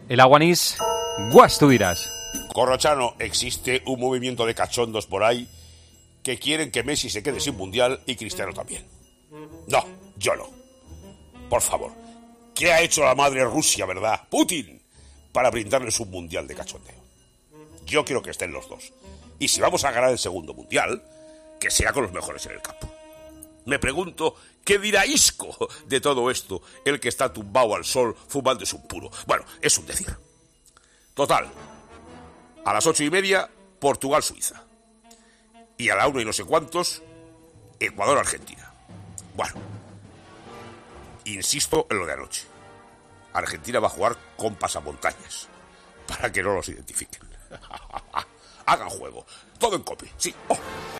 El aguanís, guas tú dirás. Corrochano, existe un movimiento de cachondos por ahí que quieren que Messi se quede sin mundial y Cristiano también. No, yo no. Por favor, ¿qué ha hecho la madre Rusia, verdad? Putin, para brindarles un mundial de cachondeo. Yo quiero que estén los dos. Y si vamos a ganar el segundo mundial, que sea con los mejores en el campo. Me pregunto, ¿qué dirá Isco de todo esto? El que está tumbado al sol fumando es un puro. Bueno, es un decir. Total, a las 8:30, Portugal-Suiza. Y a la 1 y no sé cuántos, Ecuador-Argentina. Bueno, insisto en lo de anoche. Argentina va a jugar con pasamontañas, para que no los identifiquen. Hagan juego, todo en copy, sí. Oh.